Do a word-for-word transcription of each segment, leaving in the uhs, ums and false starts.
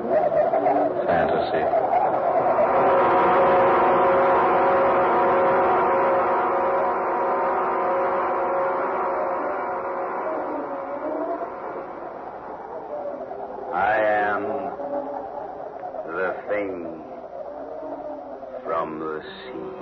Fantasy. I am the thing from the sea.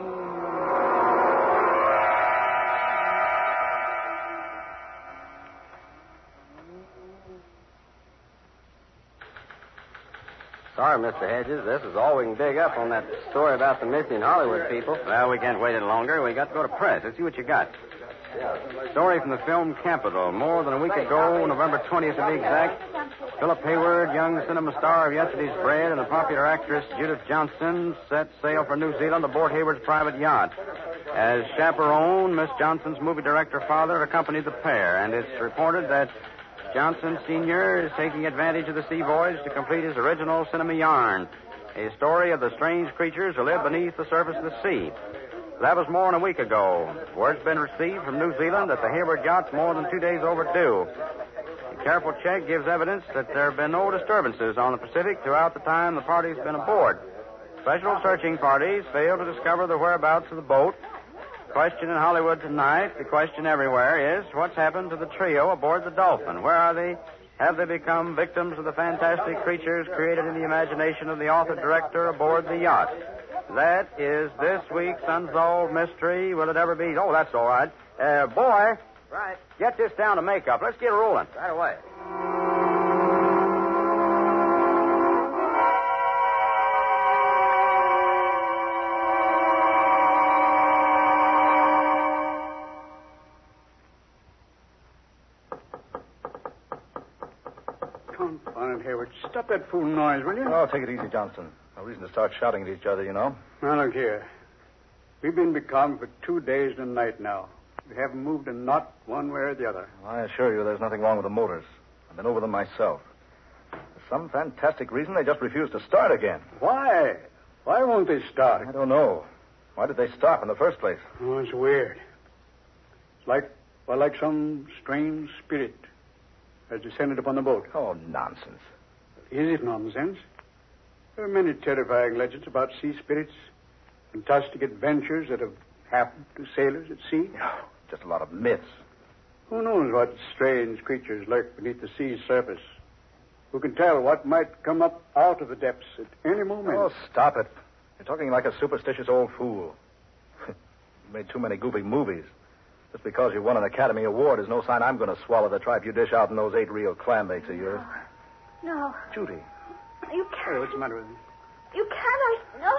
Sorry, Mister Hedges. This is all we can dig up on that story about the missing Hollywood people. Well, we can't wait any longer. We got to go to press. Let's see what you got. Story from the film Capital. More than a week ago, November twentieth to be exact, Philip Hayward, young cinema star of Yesterday's Bread, and the popular actress Judith Johnson set sail for New Zealand aboard Hayward's private yacht. As chaperone, Miss Johnson's movie director father accompanied the pair, and it's reported that Johnson Senior is taking advantage of the sea voyage to complete his original cinema yarn, a story of the strange creatures who live beneath the surface of the sea. That was more than a week ago. Word's been received from New Zealand that the Hayward yacht's more than two days overdue. A careful check gives evidence that there have been no disturbances on the Pacific throughout the time the party's been aboard. Special searching parties failed to discover the whereabouts of the boat. The question in Hollywood tonight, the question everywhere, is what's happened to the trio aboard the Dolphin? Where are they? Have they become victims of the fantastic creatures created in the imagination of the author-director aboard the yacht? That is this week's Unsolved Mystery. Will it ever be? Oh, that's all right. Uh, boy. Right. Get this down to makeup. Let's get rolling. Right away. Confound it, Hayward. Stop that fool noise, will you? Oh, take it easy, Johnson. No reason to start shouting at each other, you know. Now, look here. We've been becalmed for two days and a night now. We haven't moved a knot one way or the other. Well, I assure you there's nothing wrong with the motors. I've been over them myself. For some fantastic reason, they just refuse to start again. Why? Why won't they start? I don't know. Why did they stop in the first place? Oh, it's weird. It's like, well, like some strange spirit has descended upon the boat. Oh, nonsense. Is it nonsense? There are many terrifying legends about sea spirits, fantastic adventures that have happened to sailors at sea. Oh, just a lot of myths. Who knows what strange creatures lurk beneath the sea's surface? Who can tell what might come up out of the depths at any moment? Oh, stop it. You're talking like a superstitious old fool. You made too many goofy movies. Just because you won an Academy Award is no sign I'm going to swallow the tripe you dish out in those eight real clam bakes of yours. No. No. Judy. You Hey, can't. what's the matter with you? You can't. I... No.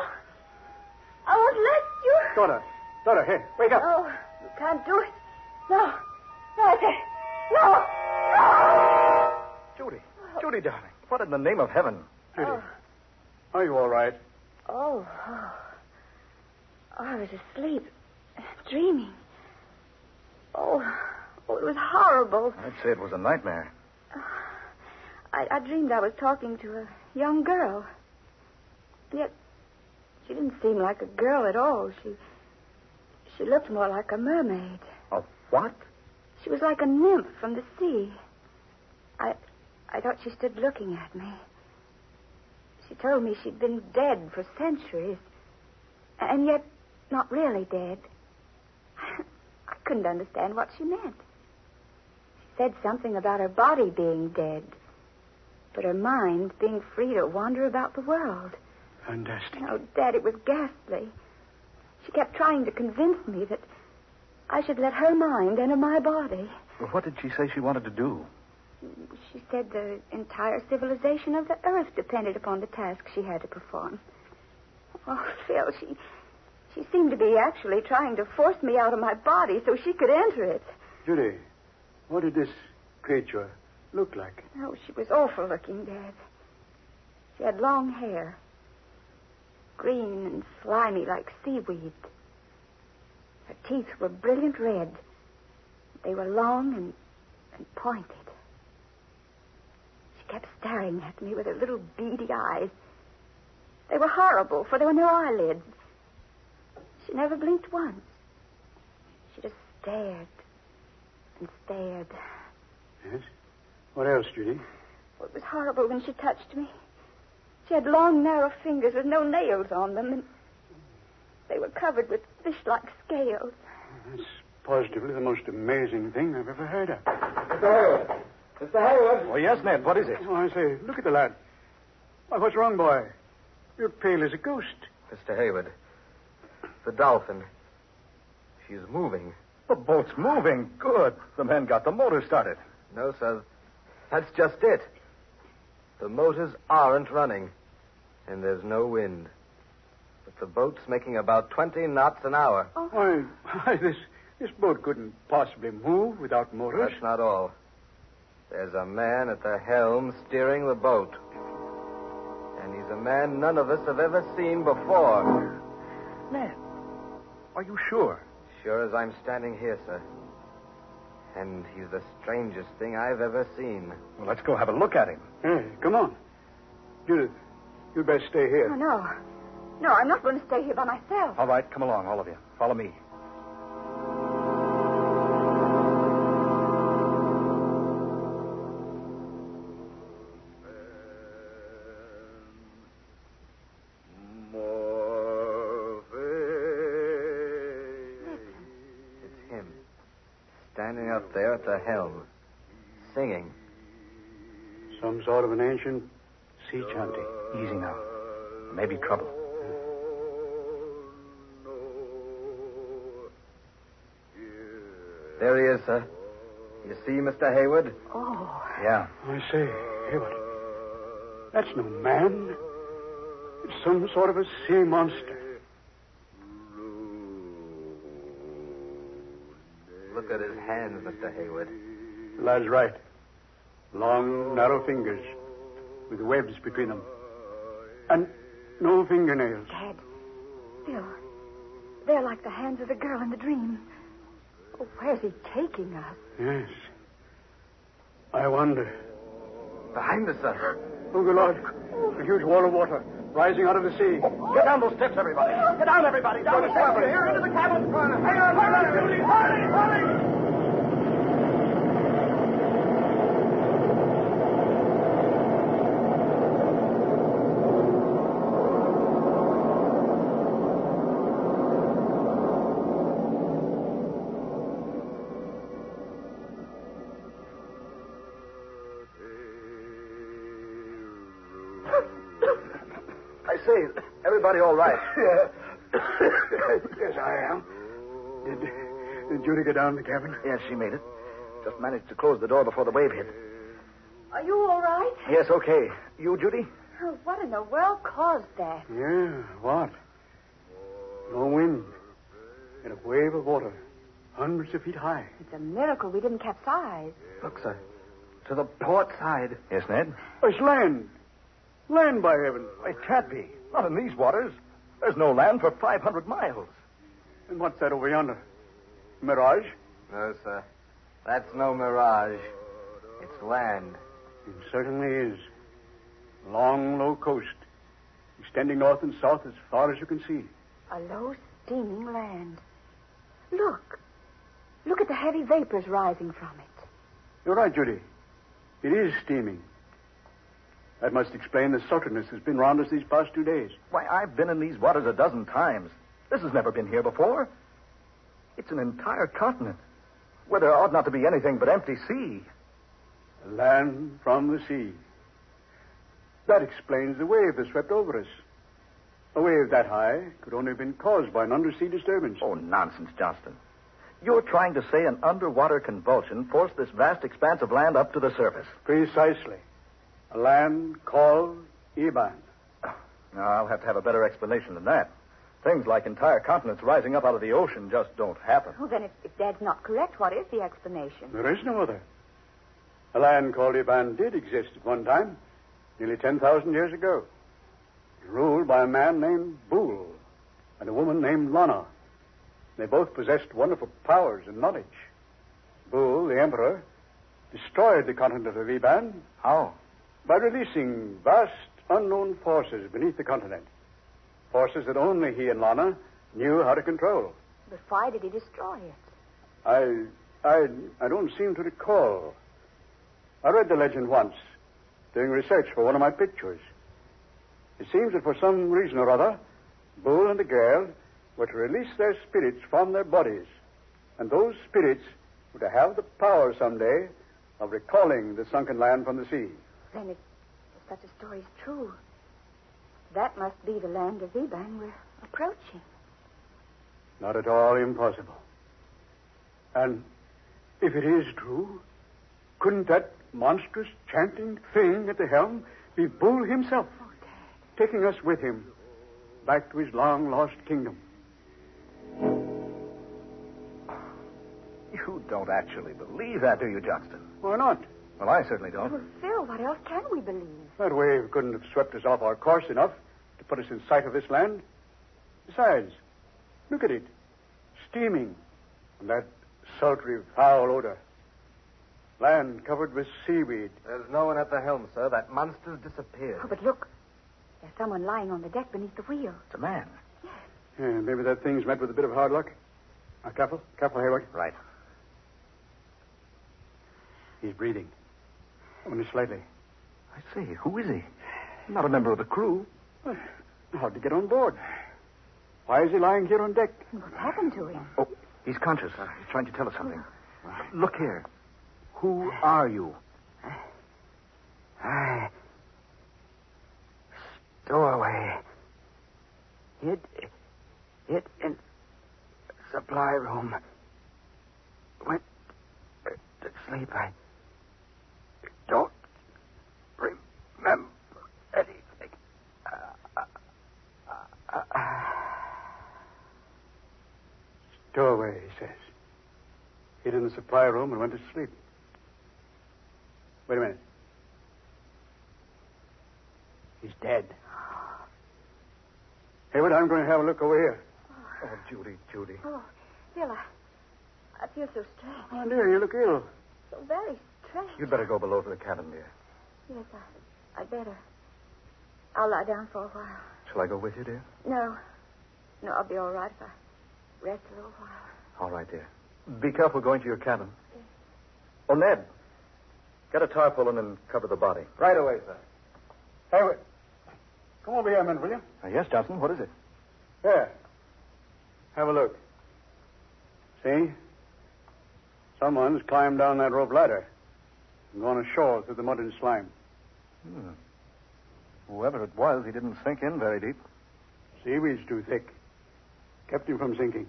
I won't let you. Daughter. Daughter, hey, wake up. No. You can't do it. No. No, I say. No. No. Judy. Judy, darling. What in the name of heaven? Judy. Oh. Are you all right? Oh. Oh. Oh, I was asleep. Dreaming. Oh. Oh, it was horrible. I'd say it was a nightmare. I, I dreamed I was talking to a young girl. Yet she didn't seem like a girl at all. She she looked more like a mermaid. A what? She was like a nymph from the sea. I I thought she stood looking at me. She told me she'd been dead for centuries, and yet not really dead. I couldn't understand what she meant. She said something about her body being dead, but her mind being free to wander about the world. Fantastic. Oh, Dad, it was ghastly. She kept trying to convince me that I should let her mind enter my body. Well, what did she say she wanted to do? She said the entire civilization of the earth depended upon the task she had to perform. Oh, Phil, she she seemed to be actually trying to force me out of my body so she could enter it. Judy, what did this creature look like? Oh, she was awful looking, Dad. She had long hair, green and slimy like seaweed. Her teeth were brilliant red. They were long and, and pointed. She kept staring at me with her little beady eyes. They were horrible, for there were no eyelids. She never blinked once. She just stared and stared. Yes? What else, Judy? Well, it was horrible when she touched me. She had long, narrow fingers with no nails on them, and they were covered with fish-like scales. That's positively the most amazing thing I've ever heard of. Mister Hayward. Mister Hayward. Oh, yes, Ned. What is it? Oh, I say, look at the lad. Why, what's wrong, boy? You're pale as a ghost. Mister Hayward. The Dolphin. She's moving. The boat's moving. Good. The men got the motor started. No, sir. That's just it. The motors aren't running, and there's no wind. But the boat's making about twenty knots an hour. Oh. Why, why, this, this boat couldn't possibly move without motors. That's not all. There's a man at the helm steering the boat. And he's a man none of us have ever seen before. Ned, are you sure? Sure as I'm standing here, sir. And he's the strangest thing I've ever seen. Well, let's go have a look at him. Hey, come on. Judith, you'd best stay here. Oh, no. No, I'm not going to stay here by myself. All right, come along, all of you. Follow me. Standing up there at the helm, singing. Some sort of an ancient sea chanty. Easy now. There may be trouble. There he is, sir. You see, Mister Hayward? Oh. Yeah. I say, Hayward, that's no man. It's some sort of a sea monster. Look at his hands, Mister Hayward. The lad's right. Long, narrow fingers with webs between them. And no fingernails. Dad, still, they're like the hands of the girl in the dream. Oh, where's he taking us? Yes. I wonder. Behind us, sir. Oh, good Lord. A huge wall of water rising out of the sea. Get down those steps, everybody. Get down, everybody. Down the steps here into the cabin. Hang on, hurry, Judy. Hurry, hurry. I say, everybody all right? Yes, I am. Did, did Judy get down in the cabin? Yes, she made it. Just managed to close the door before the wave hit. Are you all right? Yes, okay. You, Judy? Oh, what in the world caused that? Yeah, what? No wind. And a wave of water, hundreds of feet high. It's a miracle we didn't capsize. Look, sir. To the port side. Yes, Ned? Oh, it's land. Land, by heaven. It can't be. Not in these waters. There's no land for five hundred miles. And what's that over yonder? Mirage? No, sir. That's no mirage. It's land. It certainly is. Long, low coast, extending north and south as far as you can see. A low, steaming land. Look. Look at the heavy vapors rising from it. You're right, Judy. It is steaming. That must explain the sultriness that's been round us these past two days. Why, I've been in these waters a dozen times. This has never been here before. It's an entire continent where there ought not to be anything but empty sea. Land from the sea. That explains the wave that swept over us. A wave that high could only have been caused by an undersea disturbance. Oh, nonsense, Johnston. You're trying to say an underwater convulsion forced this vast expanse of land up to the surface. Precisely. A land called Iban. Now, I'll have to have a better explanation than that. Things like entire continents rising up out of the ocean just don't happen. Well, then, if, if Dad's not correct, what is the explanation? There is no other. A land called Iban did exist at one time, nearly ten thousand years ago. Ruled by a man named Bool and a woman named Lana. They both possessed wonderful powers and knowledge. Bool, the emperor, destroyed the continent of Iban. How? By releasing vast, unknown forces beneath the continent. Forces that only he and Lana knew how to control. But why did he destroy it? I, I, I don't seem to recall. I read the legend once, doing research for one of my pictures. It seems that for some reason or other, Bull and the girl were to release their spirits from their bodies. And those spirits were to have the power someday of recalling the sunken land from the sea. Then if, if such a story is true, that must be the land of Iban we're approaching. Not at all impossible. And if it is true, couldn't that monstrous chanting thing at the helm be Bull himself, Oh, Dad. taking us with him back to his long-lost kingdom? You don't actually believe that, do you, Johnston? Why not? Well, I certainly don't. Well, Phil, what else can we believe? That wave couldn't have swept us off our course enough to put us in sight of this land. Besides, look at it. Steaming. And that sultry, foul odor. Land covered with seaweed. There's no one at the helm, sir. That monster's disappeared. Oh, but look. There's someone lying on the deck beneath the wheel. It's a man. Yeah, maybe that thing's met with a bit of hard luck. Now, careful. Careful, Hayward. Right. He's breathing. Only slightly. I see. Who is he? Not a member of the crew. Well, how'd he get on board? Why is he lying here on deck? What's happened to him? Oh, he's conscious. Uh, he's trying to tell us something. Look here. Who are you? I... Stowaway. Hid... Hid in... supply room. Went to sleep. I... don't... remember anything. Uh, uh, uh, Stowaway, he says. Hid in the supply room and went to sleep. Wait a minute. He's dead. Hayward, I'm going to have a look over here. Oh, Judy, Judy. Oh, Phil, I, I feel so strange. Oh, dear, you look ill. So very strange. You'd better go below to the cabin, dear. Yes, I, I'd better. I'll lie down for a while. Shall I go with you, dear? No. No, I'll be all right if I rest a little while. All right, dear. Be careful going to your cabin. Oh, Ned. Get a tarpaulin and cover the body. Right away, sir. Hayward, come over here a minute, will you? Uh, yes, Johnson. What is it? Here. Have a look. See? Someone's climbed down that rope ladder and gone ashore through the mud and slime. Hmm. Whoever it was, he didn't sink in very deep. Seaweed's too thick. Kept him from sinking.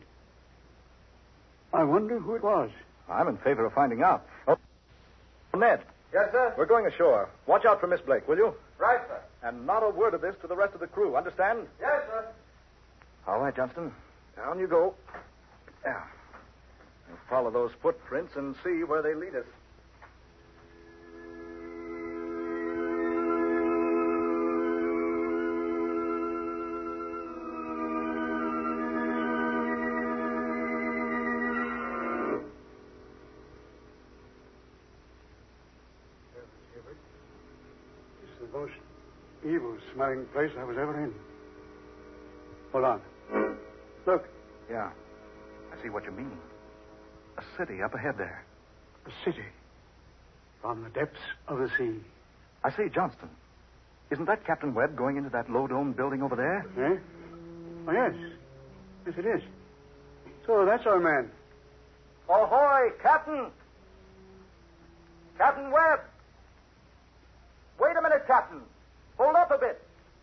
I wonder who it was. I'm in favor of finding out. Oh, Ned. Yes, sir? We're going ashore. Watch out for Miss Blake, will you? Right, sir. And not a word of this to the rest of the crew. Understand? Yes, sir. All right, Johnston. Down you go. Yeah. We'll follow those footprints and see where they lead us. This is the most evil-smelling place I was ever in. Hold on. Look, Yeah. I see what you mean. A city up ahead there. a city from the depths of the sea. I say, Johnston, isn't that Captain Webb going into that low-domed building over there? Eh? Oh, yes. Yes, it is. So that's our man. Ahoy, Captain! Captain Webb! Wait a minute, Captain. Hold up a bit.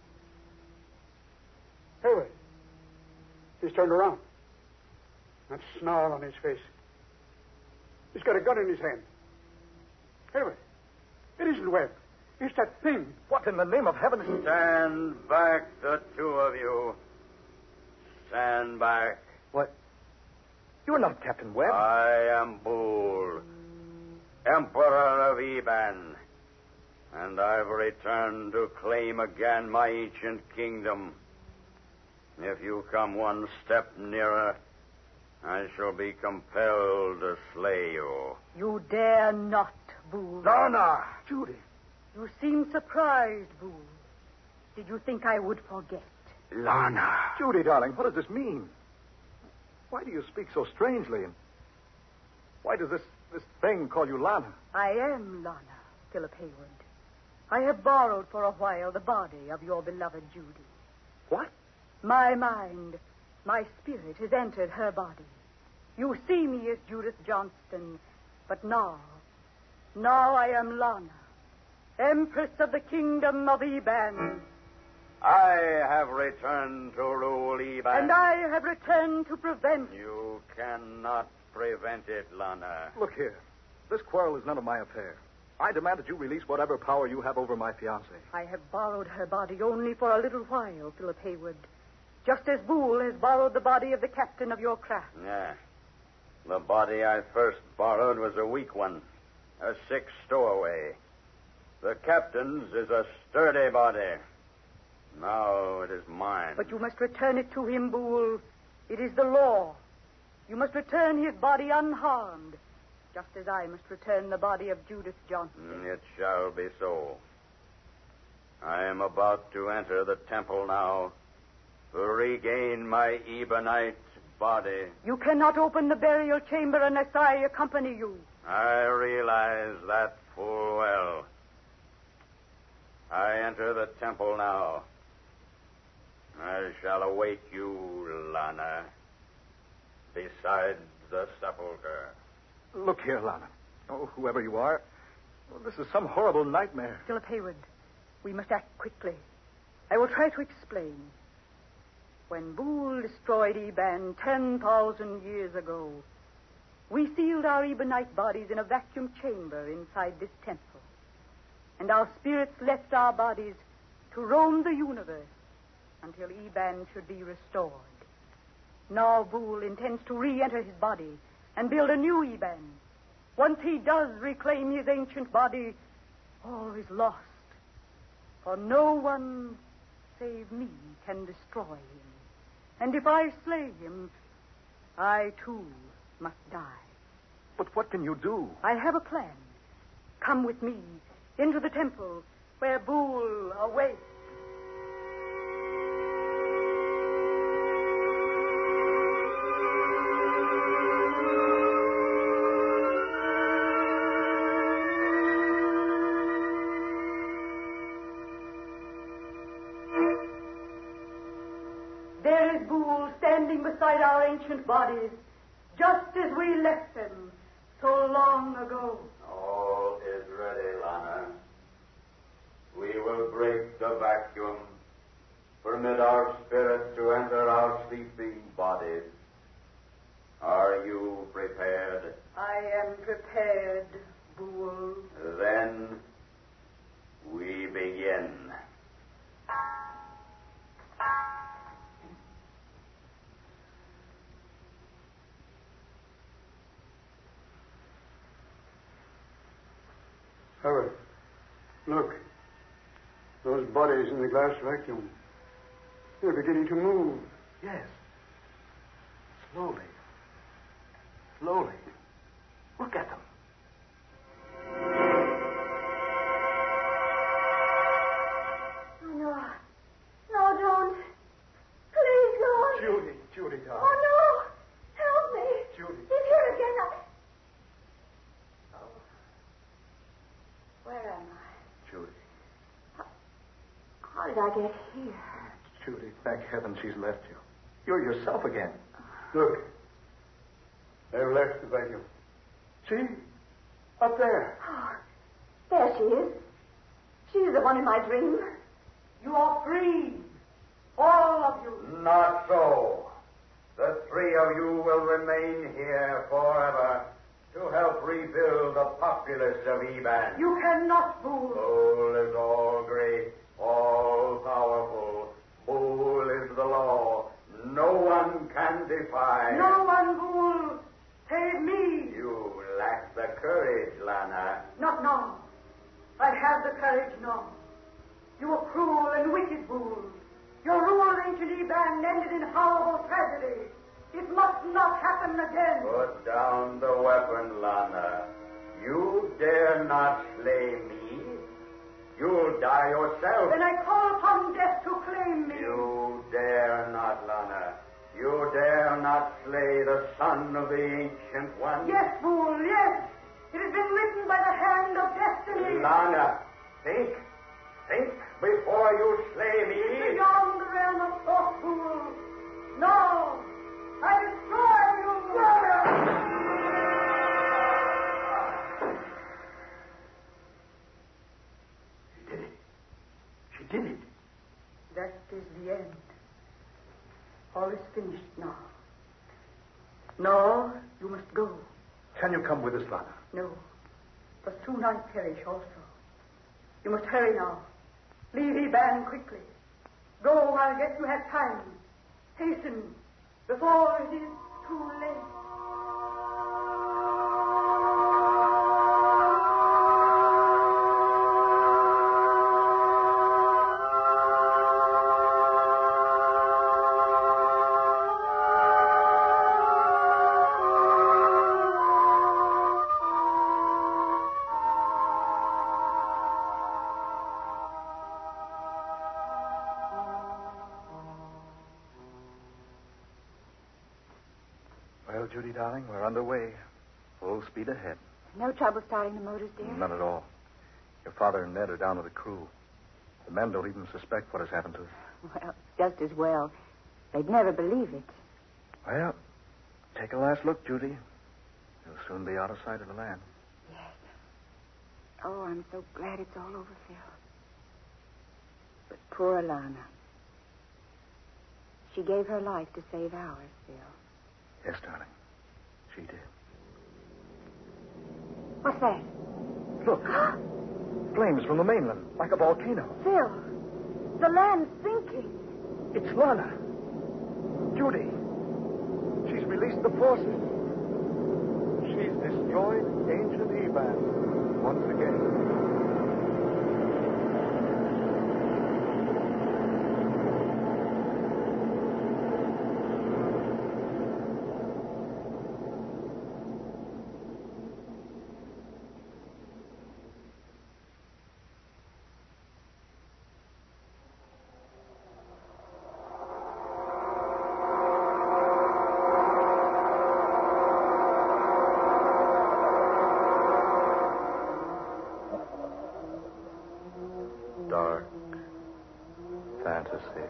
Hayward. He's turned around. That snarl on his face. He's got a gun in his hand. Hayward. It isn't Webb. It's that thing. What in the name of heaven is... Stand back, the two of you. Stand back. What? You're not Captain Webb. I am Bull, Emperor of Iban, and I've returned to claim again my ancient kingdom. If you come one step nearer, I shall be compelled to slay you. You dare not, Boole. Lorna! Judy. You seem surprised, Boole. Did you think I would forget? Lorna. Judy, darling, what does this mean? Why do you speak so strangely? And why does this, this thing call you Lana? I am Lana, Philip Hayward. I have borrowed for a while the body of your beloved Judy. What? My mind, my spirit has entered her body. You see me as Judith Johnston, but now, now I am Lana, Empress of the Kingdom of Eban. I have returned to rule Eban. And I have returned to prevent. You cannot prevent it, Lana. Look here. This quarrel is none of my affair. I demand that you release whatever power you have over my fiancée. I have borrowed her body only for a little while, Philip Hayward. Just as Boole has borrowed the body of the captain of your craft. Yeah. The body I first borrowed was a weak one, a sick stowaway. The captain's is a sturdy body. Now it is mine. But you must return it to him, Boole. It is the law. You must return his body unharmed, just as I must return the body of Judith Johnson. It shall be so. I am about to enter the temple now to regain my Ebonite body. You cannot open the burial chamber unless I accompany you. I realize that full well. I enter the temple now. I shall await you, Lana, beside the sepulchre. Look here, Lana. Oh, whoever you are, well, this is some horrible nightmare. Philip Hayward, we must act quickly. I will try to explain. When Boole destroyed Eban ten thousand years ago, we sealed our Ebonite bodies in a vacuum chamber inside this temple. And our spirits left our bodies to roam the universe until Eban should be restored. Now Boole intends to re-enter his body and build a new Eban. Once he does reclaim his ancient body, all is lost. For no one save me can destroy him. And if I slay him, I too must die. But what can you do? I have a plan. Come with me into the temple where Boole awaits. There is Boole standing beside our ancient bodies, just as we left them so long ago. All is ready, Lana. We will break the vacuum, permit our spirits to enter our sleeping bodies. Are you prepared? I am prepared, Boole. Then we begin. Howard, look. Those bodies in the glass vacuum. They're beginning to move. Yes. Slowly. Slowly. Look at them. Oh, no. No, don't. Please, Lord. Judy, Judy, darling. Oh, no. Help me. Judy. He's here again. I... Oh. Where am I? Judy. How did I get here? Judy, thank heaven she's left you. You're yourself again. Look. They've left the vacuum. See? Up there. Oh, there she is. She's the one in my dream. You are free, all of you. Not so. The three of you will remain here forever to help rebuild the populace of Eban. You cannot, Boole. Boole is all great, all powerful. Boole is the law. No one can defy. No one, Boole, save me. You lack the courage, Lana. Not now. I have the courage now. You are cruel and wicked, Boole. Your rule of ancient Eban ended in horrible tragedy. It must not happen again. Put down the weapon, Lana. You dare not slay me. You'll die yourself. Then I call upon death to claim me. You dare not, Lana. You dare not slay the son of the Ancient One. Yes, Boole, yes. It has been written by the hand of destiny. Lana, think. Think before you slay me. Beyond the realm of thought, fool. No! I destroy you! She did it. She did it. That is the end. All is finished now. No, you must go. Can you come with us, Lana? No, for soon I perish also. You must hurry now. Leave Eban quickly. Go while yet you have time. Hasten before it is too late. Well, Judy, darling, we're underway. Full speed ahead. No trouble starting the motors, dear? None at all. Your father and Ned are down with the crew. The men don't even suspect what has happened to us. Well, just as well. They'd never believe it. Well, take a last look, Judy. You'll soon be out of sight of the land. Yes. Oh, I'm so glad it's all over, Phil. But poor Alana. She gave her life to save ours, Phil. Yes, darling. She did. What's that? Look. Flames from the mainland, like a volcano. Phil, the land's sinking. It's Lana. Judy. She's released the forces. She's destroyed ancient Eban once again. Dark fantasy.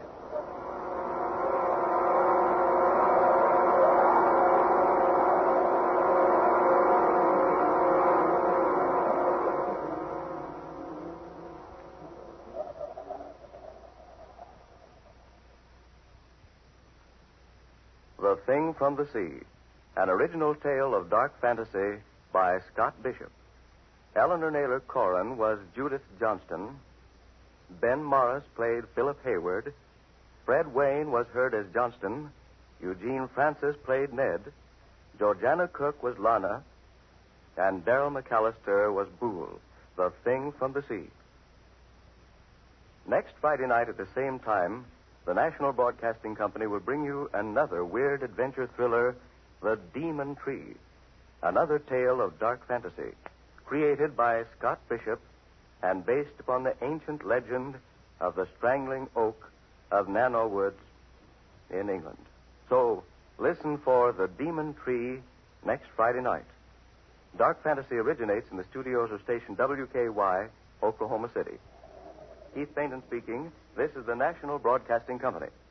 The Thing from the Sea, an original tale of dark fantasy by Scott Bishop. Eleanor Naylor Corrin was Judith Johnston. Ben Morris played Philip Hayward. Fred Wayne was heard as Johnston. Eugene Francis played Ned. Georgiana Cook was Lana. And Darrell McAllister was Boole, the Thing from the Sea. Next Friday night at the same time, the National Broadcasting Company will bring you another weird adventure thriller, The Demon Tree, another tale of dark fantasy, created by Scott Bishop and based upon the ancient legend of the strangling oak of Nano Woods in England. So, listen for The Demon Tree next Friday night. Dark fantasy originates in the studios of station W K Y, Oklahoma City. Keith Bainton speaking. This is the National Broadcasting Company.